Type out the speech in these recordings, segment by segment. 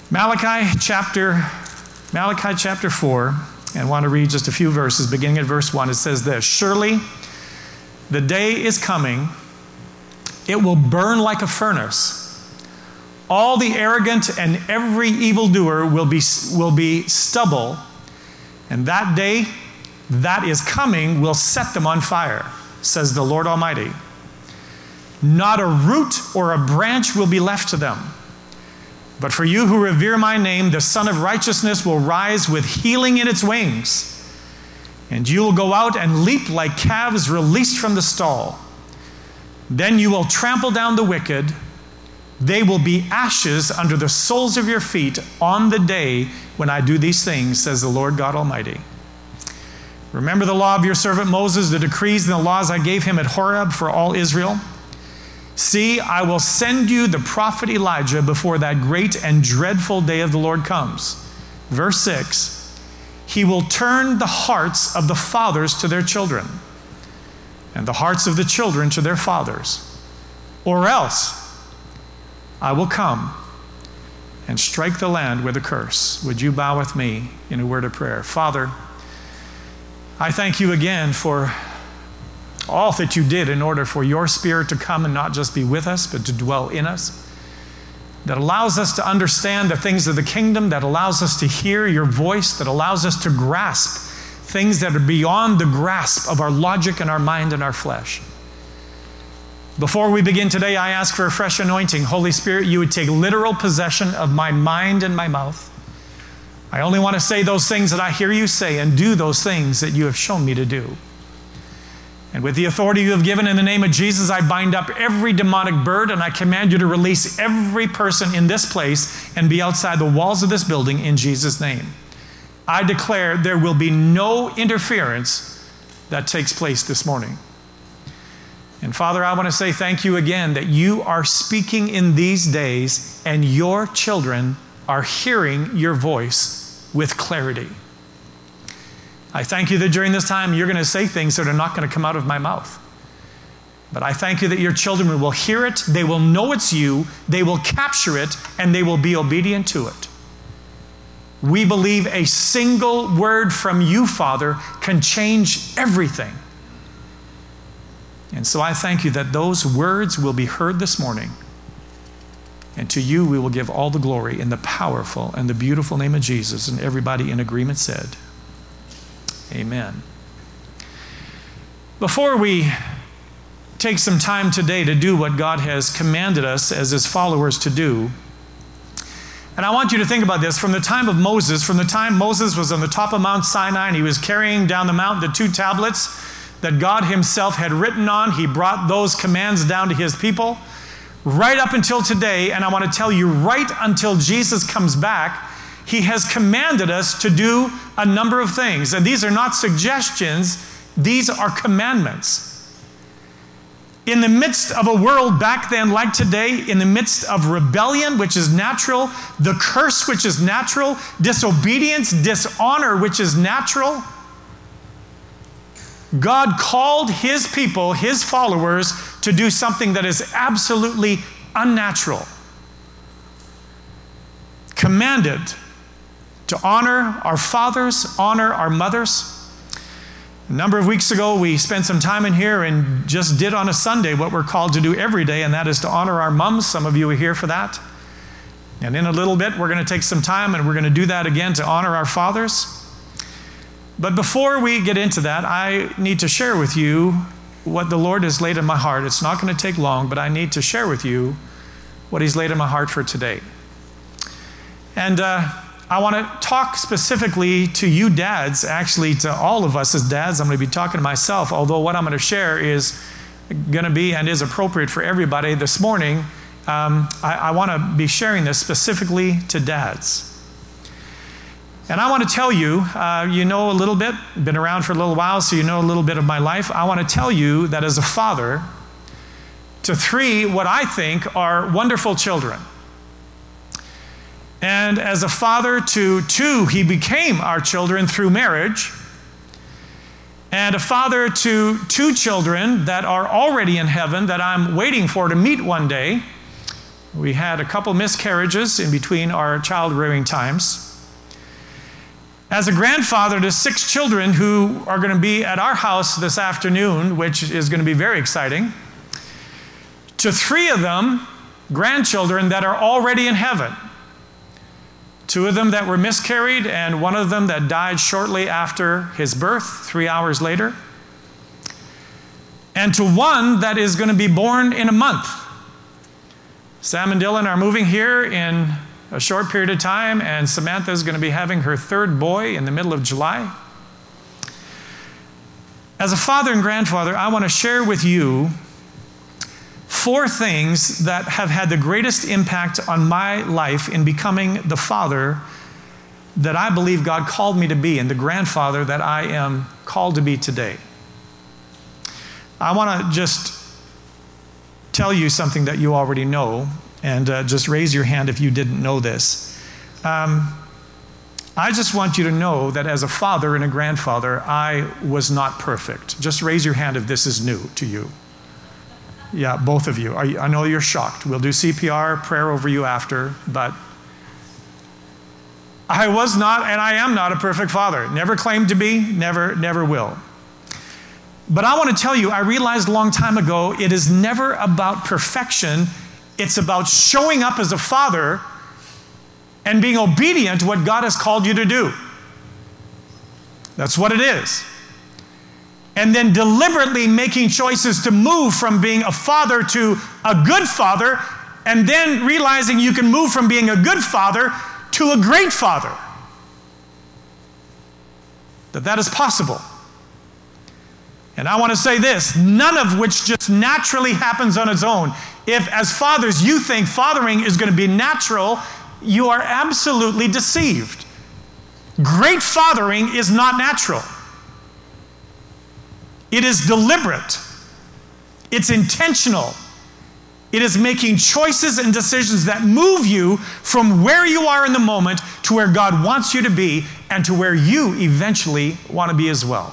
Malachi chapter 4, and I want to read just a few verses. Beginning at verse 1, it says this: "Surely the day is coming, it will burn like a furnace. All the arrogant and every evildoer will be stubble, and that day that is coming will set them on fire, says the Lord Almighty. Not a root or a branch will be left to them. But for you who revere my name, the Son of Righteousness will rise with healing in its wings. And you will go out and leap like calves released from the stall. Then you will trample down the wicked. They will be ashes under the soles of your feet on the day when I do these things, says the Lord God Almighty. Remember the law of your servant Moses, the decrees and the laws I gave him at Horeb for all Israel. See, I will send you the prophet Elijah before that great and dreadful day of the Lord comes." Verse 6, "He will turn the hearts of the fathers to their children, and the hearts of the children to their fathers. Or else I will come and strike the land with a curse." Would you bow with me in a word of prayer? Father, I thank you again for all that you did in order for your Spirit to come and not just be with us, but to dwell in us. That allows us to understand the things of the kingdom, that allows us to hear your voice, that allows us to grasp things that are beyond the grasp of our logic and our mind and our flesh. Before we begin today, I ask for a fresh anointing. Holy Spirit, you would take literal possession of my mind and my mouth. I only want to say those things that I hear you say and do those things that you have shown me to do. And with the authority you have given in the name of Jesus, I bind up every demonic bird, and I command you to release every person in this place and be outside the walls of this building in Jesus' name. I declare there will be no interference that takes place this morning. And Father, I want to say thank you again that you are speaking in these days and your children are hearing your voice with clarity. I thank you that during this time you're going to say things that are not going to come out of my mouth. But I thank you that your children will hear it, they will know it's you, they will capture it, and they will be obedient to it. We believe a single word from you, Father, can change everything. And so I thank you that those words will be heard this morning. And to you we will give all the glory in the powerful and the beautiful name of Jesus. And everybody in agreement said, amen. Before we take some time today to do what God has commanded us as his followers to do, and I want you to think about this, from the time of Moses, from the time Moses was on the top of Mount Sinai and he was carrying down the mountain the 2 tablets that God himself had written on, he brought those commands down to his people, right up until today. And I want to tell you, right until Jesus comes back, he has commanded us to do a number of things. And these are not suggestions, these are commandments. In the midst of a world back then like today, in the midst of rebellion, which is natural, the curse, which is natural, disobedience, dishonor, which is natural, God called his people, his followers, to do something that is absolutely unnatural. Commanded to honor our fathers, honor our mothers. A number of weeks ago, we spent some time in here and just did on a Sunday what we're called to do every day, and that is to honor our moms. Some of you are here for that. And in a little bit, we're going to take some time and we're going to do that again to honor our fathers. But before we get into that, I need to share with you what the Lord has laid in my heart. It's not going to take long, but I need to share with you what he's laid in my heart for today. And I want to talk specifically to you dads, actually to all of us as dads. I'm going to be talking to myself, although what I'm going to share is going to be and is appropriate for everybody. This morning, I want to be sharing this specifically to dads. And I want to tell you, you know a little bit, been around for a little while, so you know a little bit of my life. I want to tell you that as a father to 3 what I think are wonderful children. And as a father to 2, he became our children through marriage. And a father to 2 children that are already in heaven that I'm waiting for to meet one day. We had a couple miscarriages in between our child rearing times. As a grandfather to 6 children who are going to be at our house this afternoon, which is going to be very exciting, to 3 of them, grandchildren that are already in heaven. 2 of them that were miscarried, and 1 of them that died shortly after his birth, 3 hours later. And to 1 that is going to be born in a month. Sam and Dylan are moving here in a short period of time, and Samantha is going to be having her 3rd boy in the middle of July. As a father and grandfather, I want to share with you 4 things that have had the greatest impact on my life in becoming the father that I believe God called me to be and the grandfather that I am called to be today. I want to just tell you something that you already know, and just raise your hand if you didn't know this. I just want you to know that as a father and a grandfather, I was not perfect. Just raise your hand if this is new to you. Yeah, both of you. I know you're shocked. We'll do CPR, prayer over you after, but I was not, and I am not a perfect father. Never claimed to be, never will. But I want to tell you, I realized a long time ago, it is never about perfection. It's about showing up as a father and being obedient to what God has called you to do. That's what it is. And then deliberately making choices to move from being a father to a good father, and then realizing you can move from being a good father to a great father. That is possible. And I want to say this, none of which just naturally happens on its own. If as fathers you think fathering is going to be natural, you are absolutely deceived. Great fathering is not natural. It is deliberate. It's intentional. It is making choices and decisions that move you from where you are in the moment to where God wants you to be and to where you eventually want to be as well.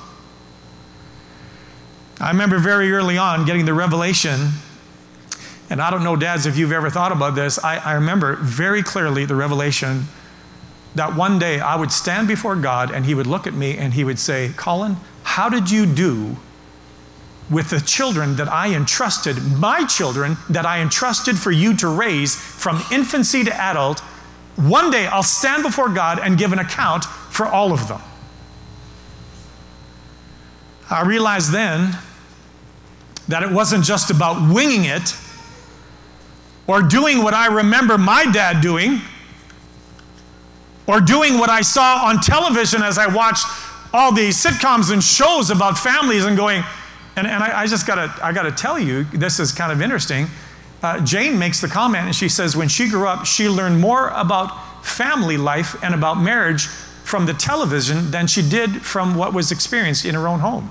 I remember very early on getting the revelation, and I don't know, dads, if you've ever thought about this, I remember very clearly the revelation that one day I would stand before God and He would look at me and He would say, Colin, how did you do with the children that I entrusted, my children that I entrusted for you to raise from infancy to adult? One day I'll stand before God and give an account for all of them. I realized then that it wasn't just about winging it or doing what I remember my dad doing or doing what I saw on television as I watched all these sitcoms and shows about families and going, and I gotta tell you, this is kind of interesting. Jane makes the comment and she says when she grew up, she learned more about family life and about marriage from the television than she did from what was experienced in her own home.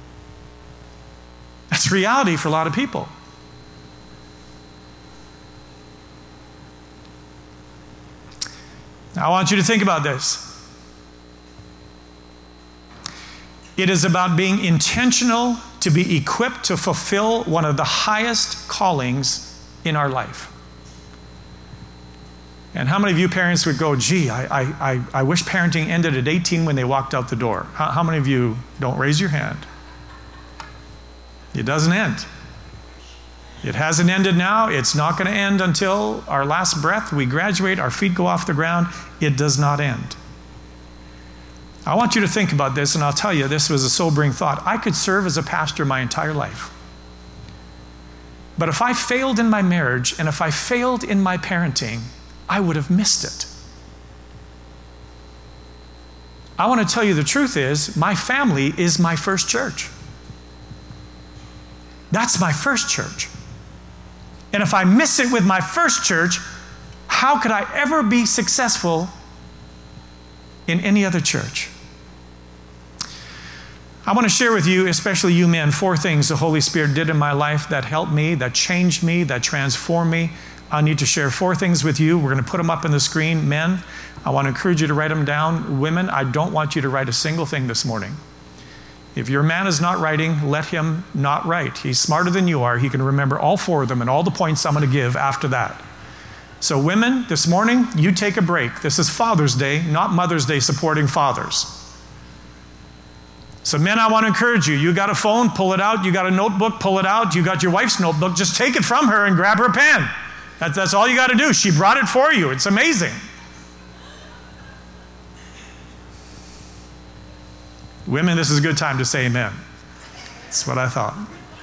That's reality for a lot of people. Now, I want you to think about this. It is about being intentional to be equipped to fulfill one of the highest callings in our life. And how many of you parents would go, gee, I wish parenting ended at 18 when they walked out the door? How many of you don't raise your hand? It doesn't end. It hasn't ended now. It's not going to end until our last breath. We graduate, our feet go off the ground. It does not end. I want you to think about this, and I'll tell you, this was a sobering thought. I could serve as a pastor my entire life. But if I failed in my marriage and if I failed in my parenting, I would have missed it. I want to tell you the truth is, my family is my first church. That's my first church. And if I miss it with my first church, how could I ever be successful in any other church? I want to share with you, especially you men, 4 things the Holy Spirit did in my life that helped me, that changed me, that transformed me. I need to share 4 things with you. We're going to put them up on the screen. Men, I want to encourage you to write them down. Women, I don't want you to write a single thing this morning. If your man is not writing, let him not write. He's smarter than you are. He can remember all 4 of them and all the points I'm going to give after that. So women, this morning, you take a break. This is Father's Day, not Mother's Day supporting fathers. So men, I want to encourage you. You got a phone, pull it out. You got a notebook, pull it out. You got your wife's notebook, just take it from her and grab her pen. That's all you got to do. She brought it for you. It's amazing. Women, this is a good time to say amen. That's what I thought.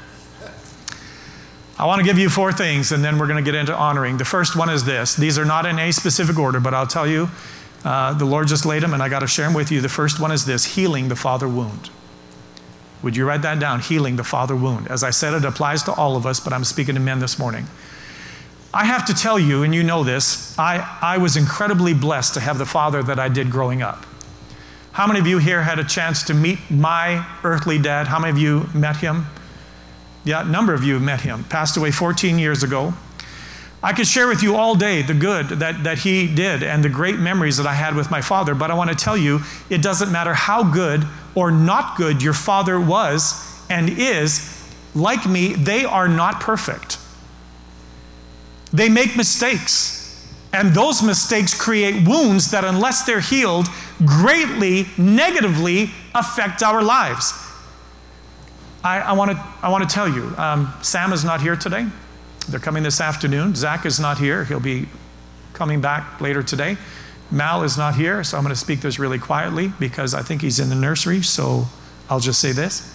I want to give you 4 things, and then we're going to get into honoring. The first one is this. These are not in a specific order, but I'll tell you, the Lord just laid them, and I got to share them with you. The first one is this: healing the father wound. Would you write that down? Healing the father wound. As I said, it applies to all of us, but I'm speaking to men this morning. I have to tell you, and you know this, I was incredibly blessed to have the father that I did growing up. How many of you here had a chance to meet my earthly dad? How many of you met him? Yeah, a number of you have met him. Passed away 14 years ago. I could share with you all day the good that he did and the great memories that I had with my father, but I want to tell you, it doesn't matter how good or not good your father was and is, like me, they are not perfect. They make mistakes, and those mistakes create wounds that, unless they're healed, greatly negatively affect our lives. I want to tell you, Sam is not here today. They're coming this afternoon. Zach is not here. He'll be coming back later today. Mal is not here, so I'm going to speak this really quietly because I think he's in the nursery, so I'll just say this.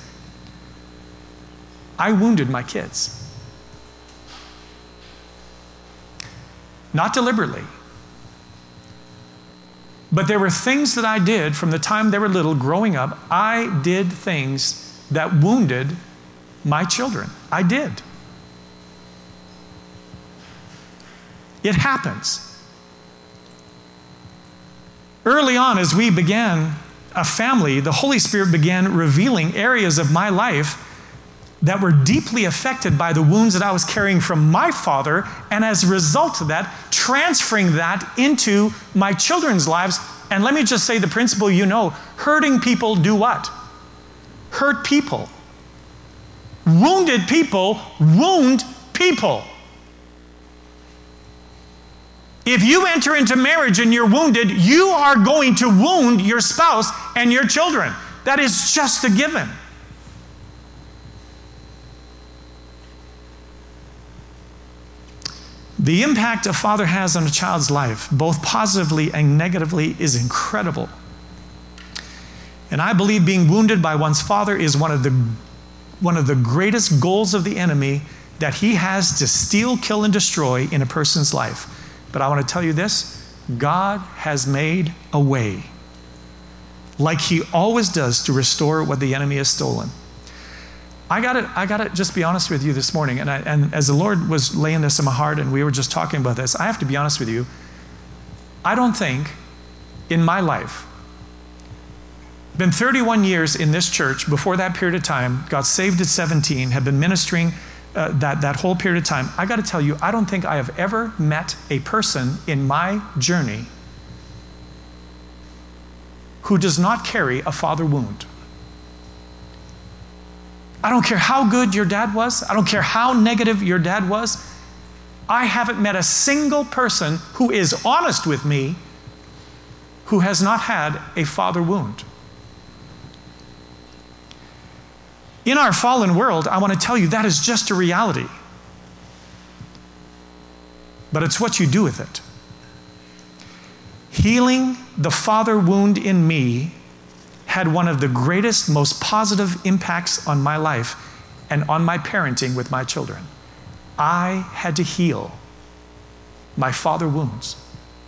I wounded my kids. Not deliberately. But there were things that I did from the time they were little growing up. I did things that wounded my children. I did. It happens. Early on, as we began a family, the Holy Spirit began revealing areas of my life that were deeply affected by the wounds that I was carrying from my father, and as a result of that, transferring that into my children's lives. And let me just say the principle, hurting people do what? Hurt people. Wounded people wound people. If you enter into marriage and you're wounded, you are going to wound your spouse and your children. That is just a given. The impact a father has on a child's life, both positively and negatively, is incredible. And I believe being wounded by one's father is one of the greatest goals of the enemy that he has to steal, kill, and destroy in a person's life. But I want to tell you this, God has made a way, like he always does, to restore what the enemy has stolen. I gotta just be honest with you this morning, and as the Lord was laying this in my heart and we were just talking about this, I have to be honest with you. I don't think in my life, been 31 years in this church. Before that period of time, got saved at 17, have been ministering that whole period of time. I got to tell you, I don't think I have ever met a person in my journey who does not carry a father wound. I don't care how good your dad was. I don't care how negative your dad was. I haven't met a single person who is honest with me who has not had a father wound. In our fallen world, I want to tell you that is just a reality. But it's what you do with it. Healing the father wound in me had one of the greatest, most positive impacts on my life and on my parenting with my children. I had to heal my father wounds.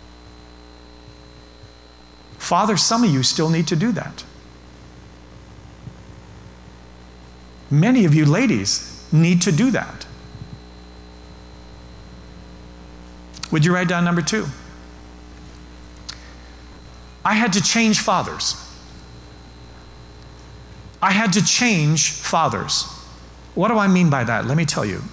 Father, some of you still need to do that. Many of you ladies need to do that. Would you write down number 2? I had to change fathers. I had to change fathers. What do I mean by that? Let me tell you.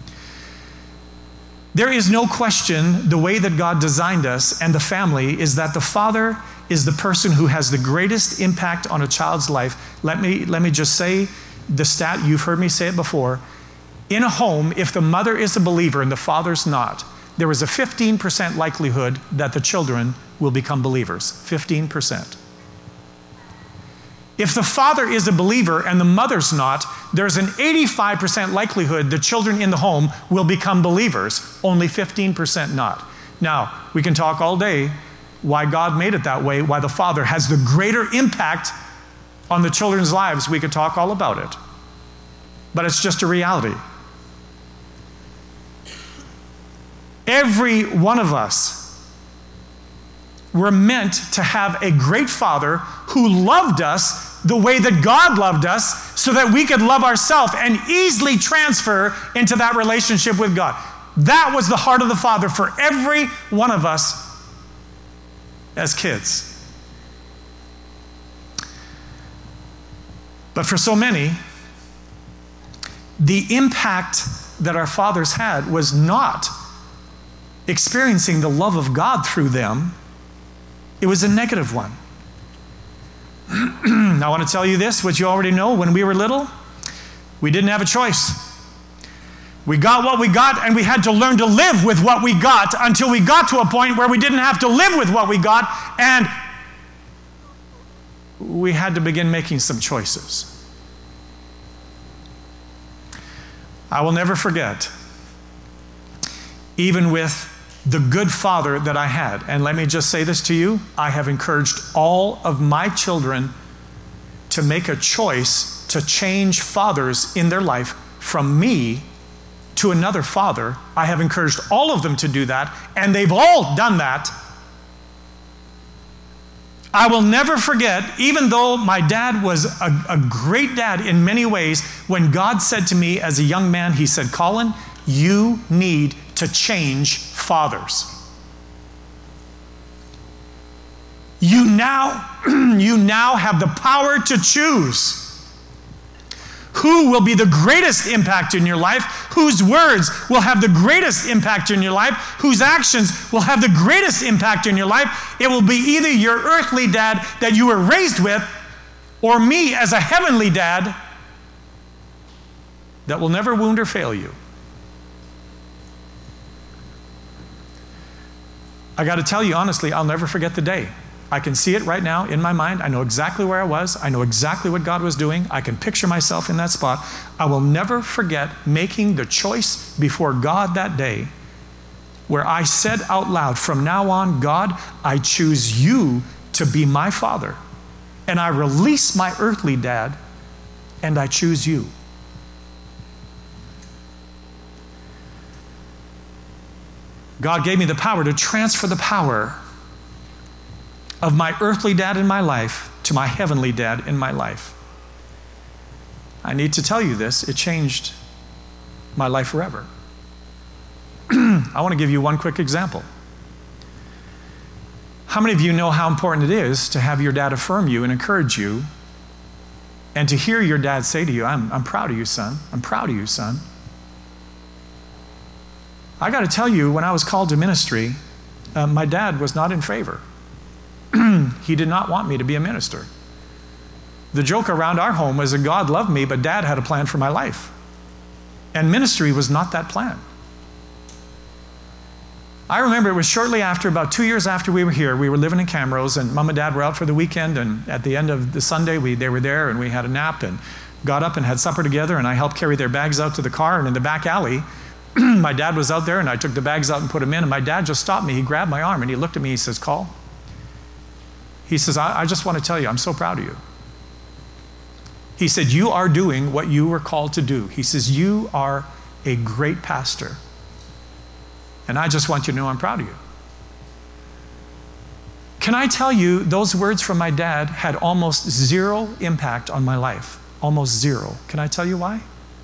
There is no question the way that God designed us and the family is that the father is the person who has the greatest impact on a child's life. Let me just say the stat, you've heard me say it before. In a home, if the mother is a believer and the father's not, there is a 15% likelihood that the children will become believers. 15%. If the father is a believer and the mother's not, there's an 85% likelihood the children in the home will become believers, only 15% not. Now, we can talk all day why God made it that way, why the father has the greater impact on the children's lives. We could talk all about it. But it's just a reality. Every one of us were meant to have a great father who loved us the way that God loved us, so that we could love ourselves and easily transfer into that relationship with God. That was the heart of the Father for every one of us as kids. But for so many, the impact that our fathers had was not experiencing the love of God through them. It was a negative one. I want to tell you this, what you already know. When we were little, we didn't have a choice. We got what we got, and we had to learn to live with what we got until we got to a point where we didn't have to live with what we got, and we had to begin making some choices. I will never forget, even with the good father that I had. And let me just say this to you. I have encouraged all of my children to make a choice to change fathers in their life from me to another father. I have encouraged all of them to do that, and they've all done that. I will never forget, even though my dad was a great dad in many ways, when God said to me as a young man, he said, "Colin, you need to change fathers. You now have the power to choose who will be the greatest impact in your life, whose words will have the greatest impact in your life, whose actions will have the greatest impact in your life. It will be either your earthly dad that you were raised with, or me as a heavenly dad that will never wound or fail you." I got to tell you honestly, I'll never forget the day. I can see it right now in my mind. I know exactly where I was. I know exactly what God was doing. I can picture myself in that spot. I will never forget making the choice before God that day where I said out loud, "From now on, God, I choose you to be my father. And I release my earthly dad, and I choose you." God gave me the power to transfer the power of my earthly dad in my life to my heavenly dad in my life. I need to tell you this, it changed my life forever. I want to give you one quick example. How many of you know how important it is to have your dad affirm you and encourage you, and to hear your dad say to you, I'm proud of you, son. I'm proud of you, son." I got to tell you, when I was called to ministry, my dad was not in favor. He did not want me to be a minister. The joke around our home was that God loved me, but Dad had a plan for my life. And ministry was not that plan. I remember it was shortly after, about 2 years after we were here, we were living in Camrose, and Mom and Dad were out for the weekend, and at the end of the Sunday, they were there, and we had a nap, and got up and had supper together, and I helped carry their bags out to the car, and in the back alley, my dad was out there, and I took the bags out and put them in, and my dad just stopped me. He grabbed my arm, and he looked at me, he says, "Call." He says, I just want to tell you, I'm so proud of you. He said, "You are doing what you were called to do." He says, "You are a great pastor. And I just want you to know I'm proud of you." Can I tell you, those words from my dad had almost zero impact on my life. Almost zero. Can I tell you why?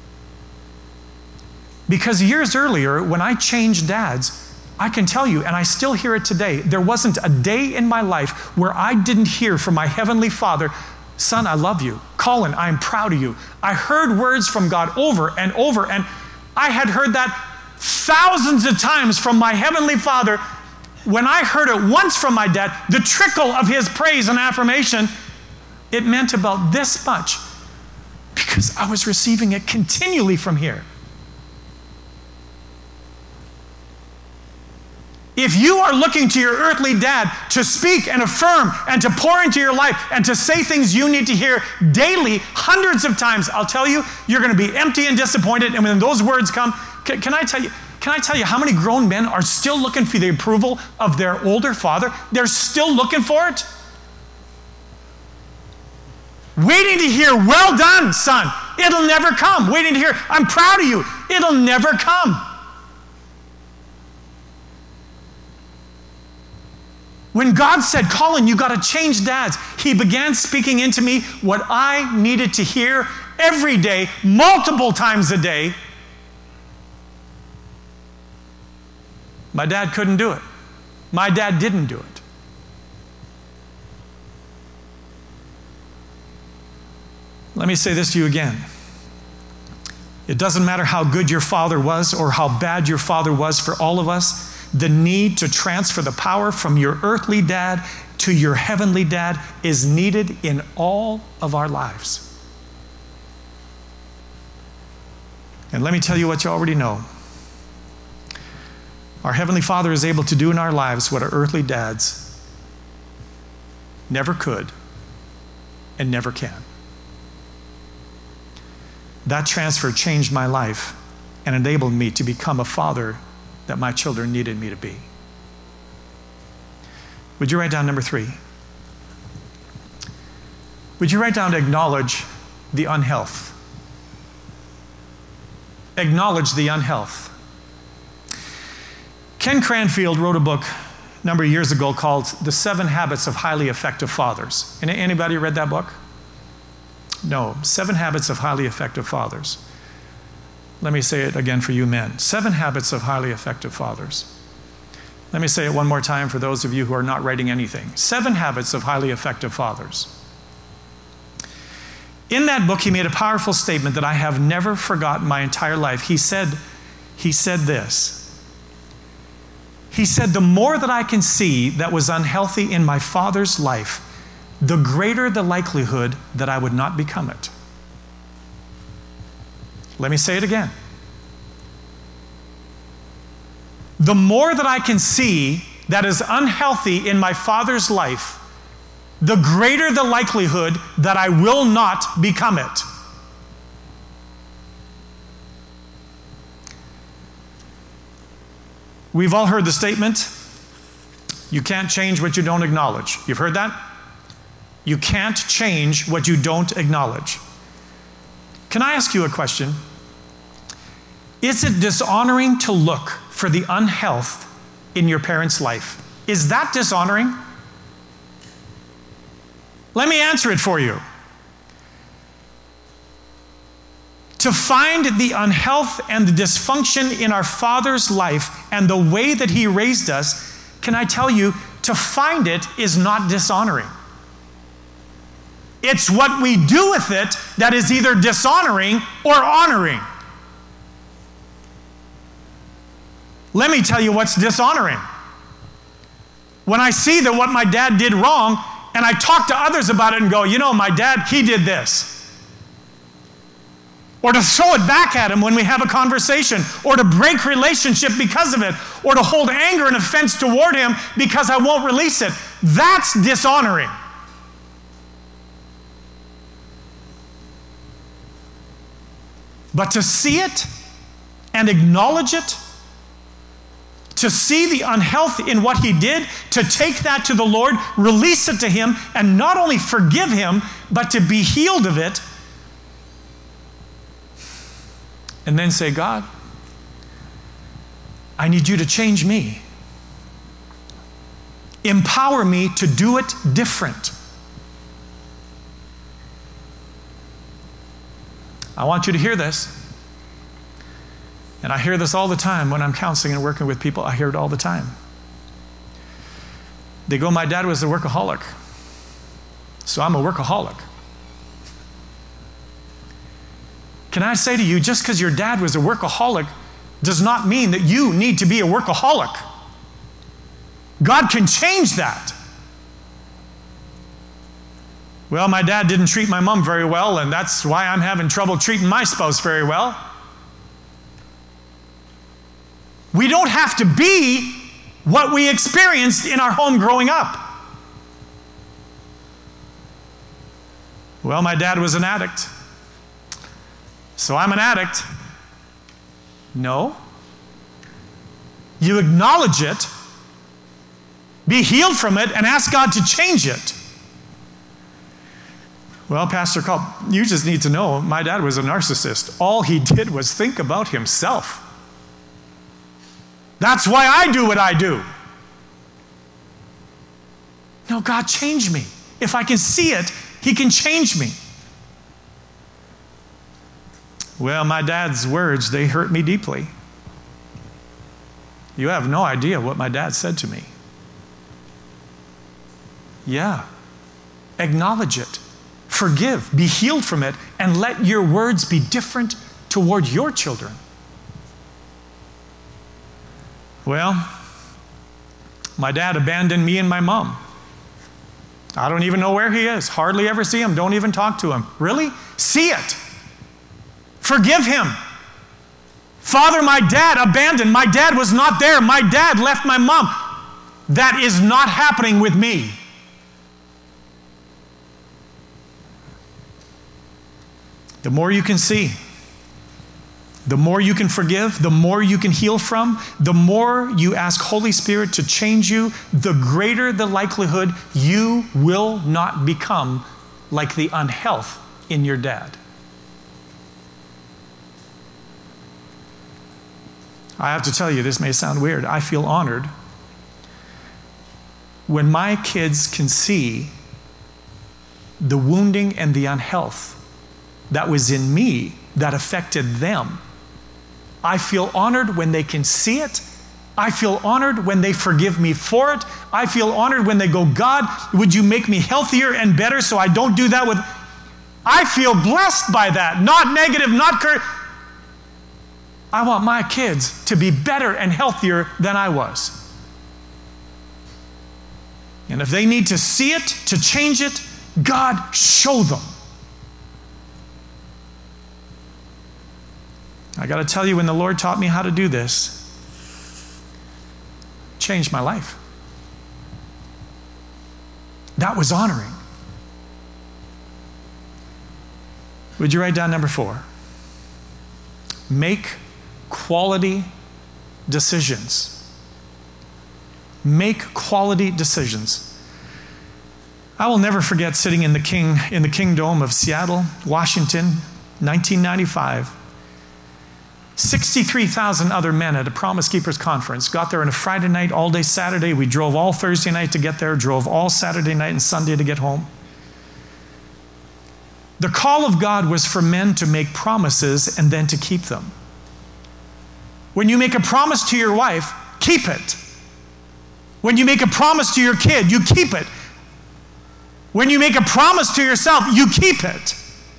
Because years earlier, when I changed dads, I can tell you, and I still hear it today, there wasn't a day in my life where I didn't hear from my Heavenly Father, "Son, I love you. Colin, I'm proud of you." I heard words from God over and over, and I had heard that thousands of times from my Heavenly Father. When I heard it once from my dad, the trickle of his praise and affirmation, it meant about this much, because I was receiving it continually from here. If you are looking to your earthly dad to speak and affirm and to pour into your life and to say things you need to hear daily, hundreds of times, I'll tell you, you're going to be empty and disappointed. And when those words come, can I tell you how many grown men are still looking for the approval of their older father? They're still looking for it. Waiting to hear, well done, son. It'll never come. Waiting to hear, I'm proud of you. It'll never come. When God said, Colin, you got to change dads, he began speaking into me what I needed to hear every day, multiple times a day. My dad couldn't do it. My dad didn't do it. Let me say this to you again. It doesn't matter how good your father was or how bad your father was for all of us. The need to transfer the power from your earthly dad to your heavenly dad is needed in all of our lives. And let me tell you what you already know. Our Heavenly Father is able to do in our lives what our earthly dads never could and never can. That transfer changed my life and enabled me to become a father that my children needed me to be. Would you write down number 3? Would you write down to acknowledge the unhealth? Acknowledge the unhealth. Ken Cranfield wrote a book a number of years ago called The 7 Habits of Highly Effective Fathers. Anybody read that book? No. 7 Habits of Highly Effective Fathers. Let me say it again for you men. 7 habits of highly effective fathers. Let me say it one more time for those of you who are not writing anything. 7 habits of highly effective fathers. In that book, he made a powerful statement that I have never forgotten my entire life. He said this. He said, the more that I can see that was unhealthy in my father's life, the greater the likelihood that I would not become it. Let me say it again. The more that I can see that is unhealthy in my father's life, the greater the likelihood that I will not become it. We've all heard the statement, you can't change what you don't acknowledge. You've heard that? You can't change what you don't acknowledge. Can I ask you a question? Is it dishonoring to look for the unhealth in your parents' life? Is that dishonoring? Let me answer it for you. To find the unhealth and the dysfunction in our father's life and the way that he raised us, can I tell you, to find it is not dishonoring. It's what we do with it that is either dishonoring or honoring. Let me tell you what's dishonoring. When I see that what my dad did wrong, and I talk to others about it and go, you know, my dad, he did this. Or to throw it back at him when we have a conversation, or to break relationship because of it, or to hold anger and offense toward him because I won't release it. That's dishonoring. But to see it and acknowledge it, to see the unhealth in what he did, to take that to the Lord, release it to him, and not only forgive him, but to be healed of it, and then say, God, I need you to change me. Empower me to do it different. I want you to hear this. And I hear this all the time when I'm counseling and working with people. I hear it all the time. They go, my dad was a workaholic, so I'm a workaholic. Can I say to you, just because your dad was a workaholic does not mean that you need to be a workaholic. God can change that. Well, my dad didn't treat my mom very well, and that's why I'm having trouble treating my spouse very well. We don't have to be what we experienced in our home growing up. Well, my dad was an addict, so I'm an addict. No. You acknowledge it, be healed from it, and ask God to change it. Well, Pastor Carl, you just need to know my dad was a narcissist. All he did was think about himself. That's why I do what I do. No, God, change me. If I can see it, He can change me. Well, my dad's words, they hurt me deeply. You have no idea what my dad said to me. Yeah. Acknowledge it. Forgive. Be healed from it. And let your words be different toward your children. Well, my dad abandoned me and my mom. I don't even know where he is. Hardly ever see him. Don't even talk to him. Really? See it. Forgive him. Father, my dad abandoned. My dad was not there. My dad left my mom. That is not happening with me. The more you can see, the more you can forgive, the more you can heal from, the more you ask Holy Spirit to change you, the greater the likelihood you will not become like the unhealth in your dad. I have to tell you, this may sound weird. I feel honored when my kids can see the wounding and the unhealth that was in me that affected them. I feel honored when they can see it. I feel honored when they forgive me for it. I feel honored when they go, God, would you make me healthier and better so I don't do that with... I feel blessed by that. Not negative, not I want my kids to be better and healthier than I was. And if they need to see it, to change it, God, show them. I got to tell you, when the Lord taught me how to do this, it changed my life. That was honoring. Would you write down number 4? Make quality decisions. Make quality decisions. I will never forget sitting in the King Dome of Seattle, Washington, 1995. 63,000 other men at a Promise Keepers conference. Got there on a Friday night, all day Saturday. We drove all Thursday night to get there, drove all Saturday night and Sunday to get home. The call of God was for men to make promises and then to keep them. When you make a promise to your wife, keep it. When you make a promise to your kid, you keep it. When you make a promise to yourself, you keep it.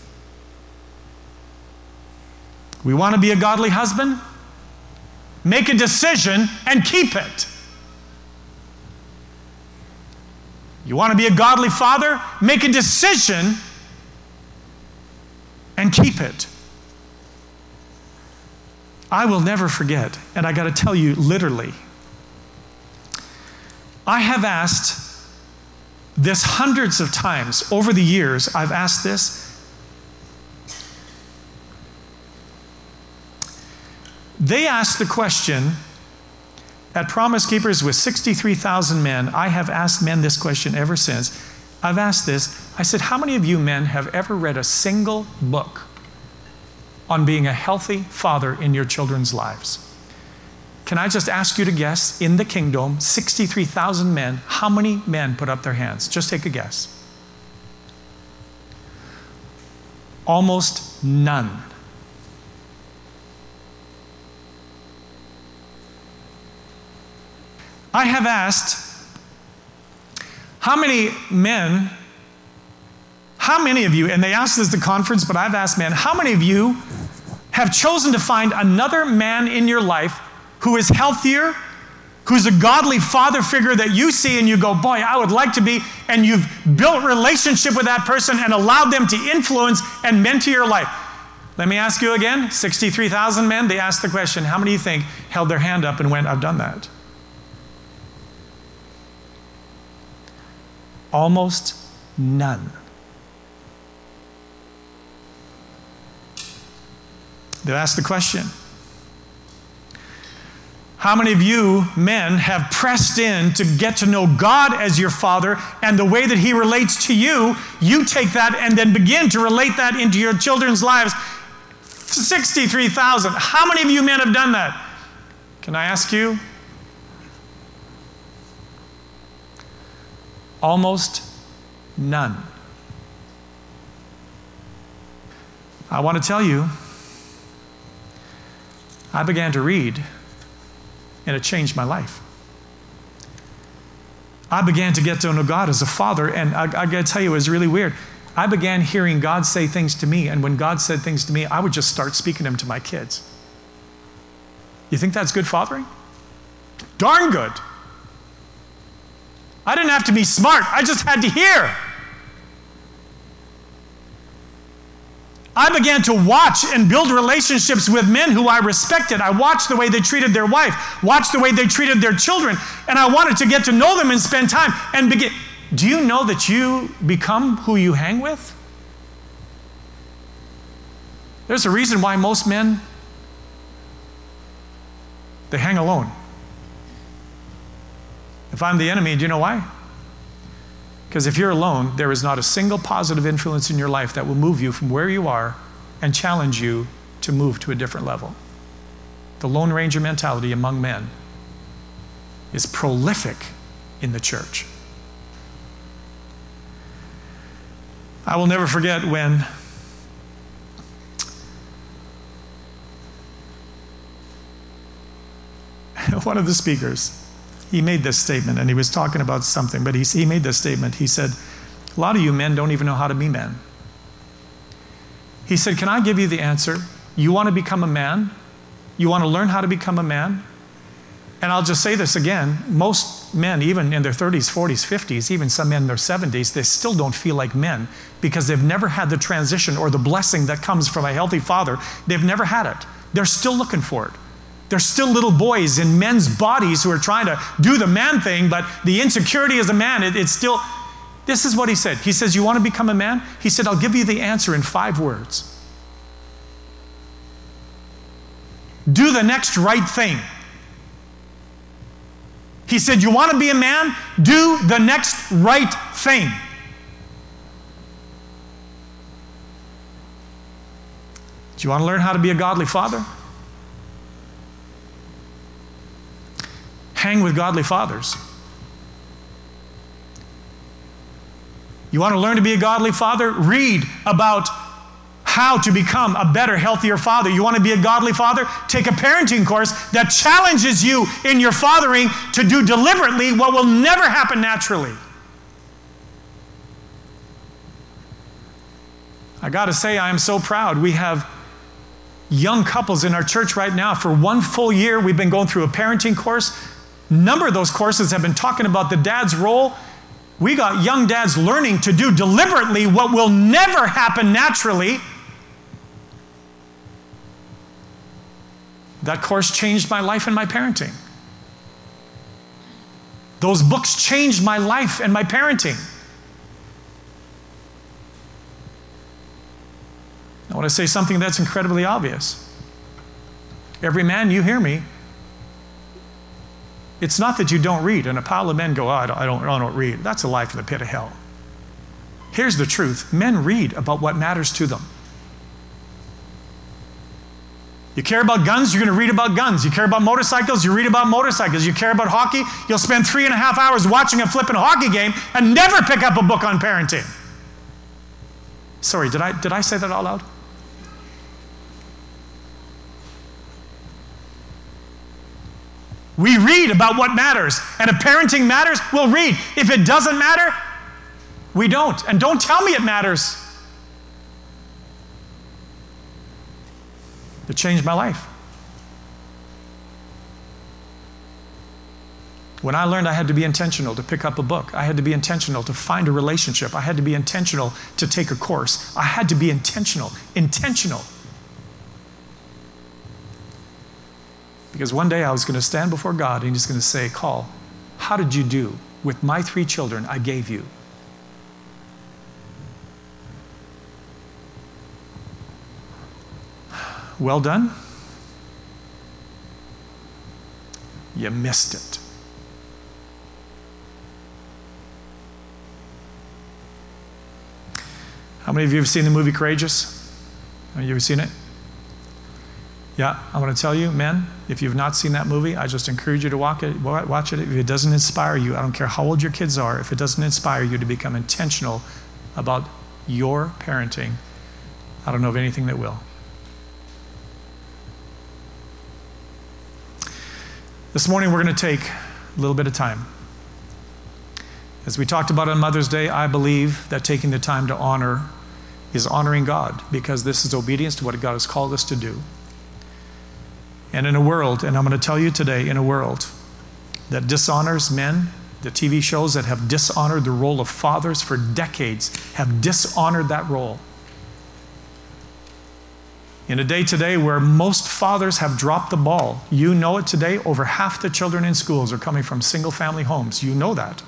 We want to be a godly husband? Make a decision and keep it. You want to be a godly father? Make a decision and keep it. I will never forget, and I got to tell you literally, I have asked this hundreds of times over the years. I've asked this. They asked the question at Promise Keepers with 63,000 men. I have asked men this question ever since. I've asked this. I said, how many of you men have ever read a single book on being a healthy father in your children's lives? Can I just ask you to guess, in the kingdom, 63,000 men, how many men put up their hands? Just take a guess. Almost none. I have asked, how many of you, and they asked this at the conference, but I've asked men, how many of you have chosen to find another man in your life who is healthier, who's a godly father figure that you see and you go, boy, I would like to be, and you've built relationship with that person and allowed them to influence and mentor your life? Let me ask you again, 63,000 men, they asked the question, how many do you think held their hand up and went, I've done that? Almost none. They asked the question, how many of you men have pressed in to get to know God as your Father, and the way that He relates to you, you take that and then begin to relate that into your children's lives? 63,000. How many of you men have done that? Can I ask you? Almost none. I want to tell you, I began to read, and it changed my life. I began to get to know God as a father, and I got to tell you, it was really weird. I began hearing God say things to me, and when God said things to me, I would just start speaking them to my kids. You think that's good fathering? Darn good. I didn't have to be smart. I just had to hear. I began to watch and build relationships with men who I respected. I watched the way they treated their wife, watched the way they treated their children, and I wanted to get to know them and spend time and begin. Do you know that you become who you hang with? There's a reason why most men, they hang alone. If I'm the enemy, do you know why? Because if you're alone, there is not a single positive influence in your life that will move you from where you are and challenge you to move to a different level. The Lone Ranger mentality among men is prolific in the church. I will never forget when one of the speakers, he made this statement, and he was talking about something, but he made this statement. He said, a lot of you men don't even know how to be men. He said, can I give you the answer? You want to become a man? You want to learn how to become a man? And I'll just say this again. Most men, even in their 30s, 40s, 50s, even some men in their 70s, they still don't feel like men because they've never had the transition or the blessing that comes from a healthy father. They've never had it. They're still looking for it. They're still little boys in men's bodies who are trying to do the man thing, but the insecurity as a man, it's still... This is what he said. He says, you want to become a man? He said, I'll give you the answer in 5 words. Do the next right thing. He said, you want to be a man? Do the next right thing. Do you want to learn how to be a godly father? Hang with godly fathers. You want to learn to be a godly father? Read about how to become a better, healthier father. You want to be a godly father? Take a parenting course that challenges you in your fathering to do deliberately what will never happen naturally. I got to say, I am so proud. We have young couples in our church right now. For 1 full year, we've been going through a parenting course. A number of those courses have been talking about the dad's role. We got young dads learning to do deliberately what will never happen naturally. That course changed my life and my parenting. Those books changed my life and my parenting. I want to say something that's incredibly obvious. Every man, you hear me. It's not that you don't read, and a pile of men go, I don't read. That's a lie from the pit of hell. Here's the truth. Men read about what matters to them. You care about guns, you're going to read about guns. You care about motorcycles, you read about motorcycles. You care about hockey, you'll spend 3.5 hours watching a flipping hockey game and never pick up a book on parenting. Sorry, did I say that out loud? We read about what matters. And if parenting matters, we'll read. If it doesn't matter, we don't. And don't tell me it matters. It changed my life. When I learned I had to be intentional to pick up a book, I had to be intentional to find a relationship, I had to be intentional to take a course, I had to be intentional. Because one day I was going to stand before God and He's going to say, Call, how did you do with my 3 children I gave you? well done, you missed it. How many of you have seen the movie Courageous? Have you ever seen it? Yeah, I want to tell you, men, if you've not seen that movie, I just encourage you to watch it. If it doesn't inspire you, I don't care how old your kids are, if it doesn't inspire you to become intentional about your parenting, I don't know of anything that will. This morning we're going to take a little bit of time. As we talked about on Mother's Day, I believe that taking the time to honor is honoring God, because this is obedience to what God has called us to do. And in a world, and I'm going to tell you today, in a world that dishonors men, the TV shows that have dishonored the role of fathers for decades have dishonored that role. In a day today where most fathers have dropped the ball, you know it today, over half the children in schools are coming from single-family homes. You know that.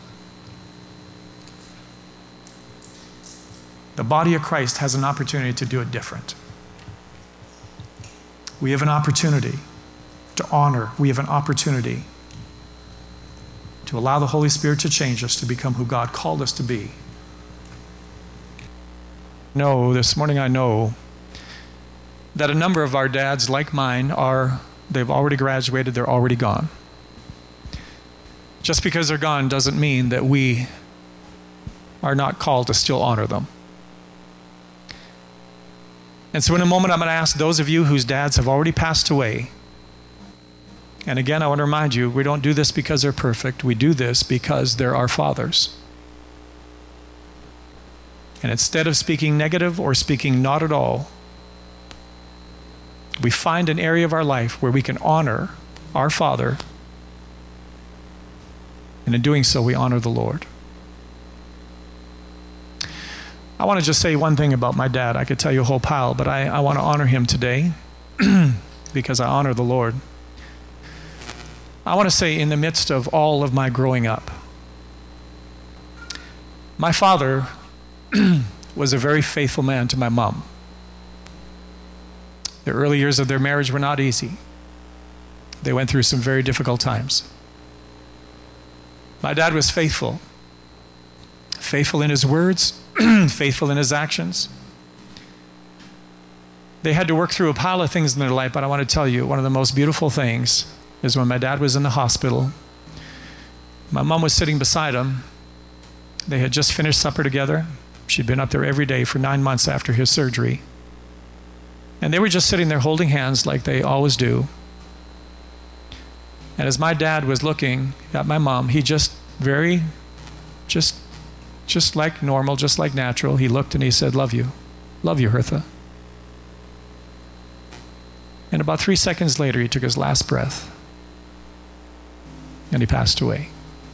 The body of Christ has an opportunity to do it different. We have an opportunity to honor. We have an opportunity to allow the Holy Spirit to change us to become who God called us to be. No, this morning I know that a number of our dads, like mine, they've already graduated, they're already gone. Just because they're gone doesn't mean that we are not called to still honor them. And so in a moment, I'm going to ask those of you whose dads have already passed away. And again, I want to remind you, we don't do this because they're perfect. We do this because they're our fathers. And instead of speaking negative or speaking not at all, we find an area of our life where we can honor our Father. And in doing so, we honor the Lord. I want to just say one thing about my dad. I could tell you a whole pile, but I want to honor him today because I honor the Lord. I want to say, in the midst of all of my growing up, my father was a very faithful man to my mom. The early years of their marriage were not easy. They went through some very difficult times. My dad was faithful. Faithful in his words, faithful in his actions. They had to work through a pile of things in their life, but I want to tell you, one of the most beautiful things is when my dad was in the hospital. My mom was sitting beside him. They had just finished supper together. She'd been up there every day for 9 months after his surgery. And they were just sitting there holding hands like they always do. And as my dad was looking at my mom, he just like normal, just like natural, he looked and he said, "Love you, Hertha." And about 3 seconds later, he took his last breath and he passed away.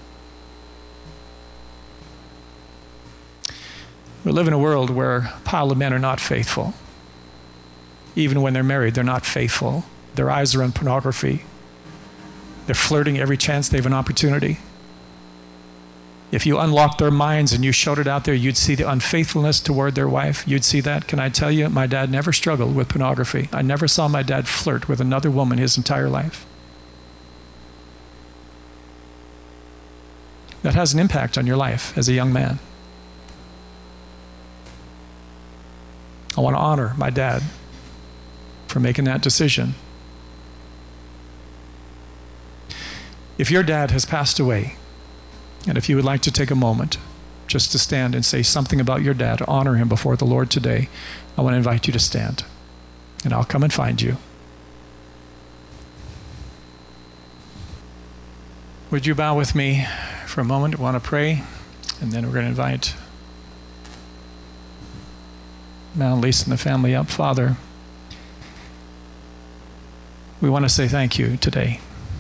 We live in a world where a pile of men are not faithful. Even when they're married, they're not faithful. Their eyes are on pornography. They're flirting every chance they have an opportunity. If you unlocked their minds and you showed it out there, you'd see the unfaithfulness toward their wife. You'd see that. Can I tell you, my dad never struggled with pornography. I never saw my dad flirt with another woman his entire life. That has an impact on your life as a young man. I want to honor my dad for making that decision. If your dad has passed away, and if you would like to take a moment just to stand and say something about your dad, honor him before the Lord today, I want to invite you to stand. And I'll come and find you. Would you bow with me for a moment? I want to pray, and then we're going to invite Mal and Lisa and the family up. Father, we want to say thank you today.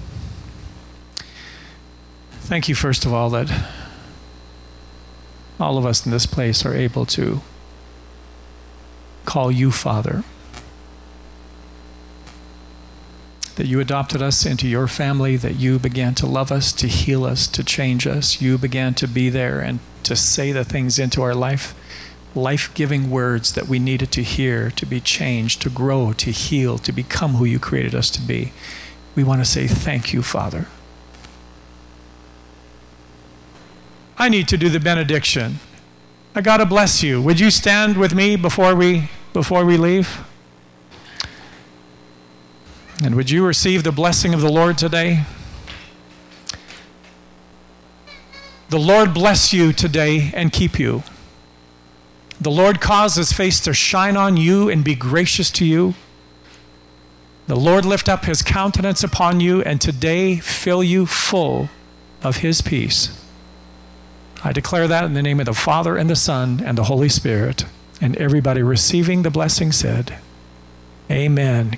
Thank you, first of all, that all of us in this place are able to call you Father. That you adopted us into your family, that you began to love us, to heal us, to change us. You began to be there and to say the things into our life life-giving words that we needed to hear, to be changed, to grow, to heal, to become who you created us to be. We want to say thank you, Father. I need to do the benediction. I got to bless you. Would you stand with me before we leave? And would you receive the blessing of the Lord today? The Lord bless you today and keep you. The Lord cause his face to shine on you and be gracious to you. The Lord lift up his countenance upon you and today fill you full of his peace. I declare that in the name of the Father and the Son and the Holy Spirit. And everybody receiving the blessing said, Amen.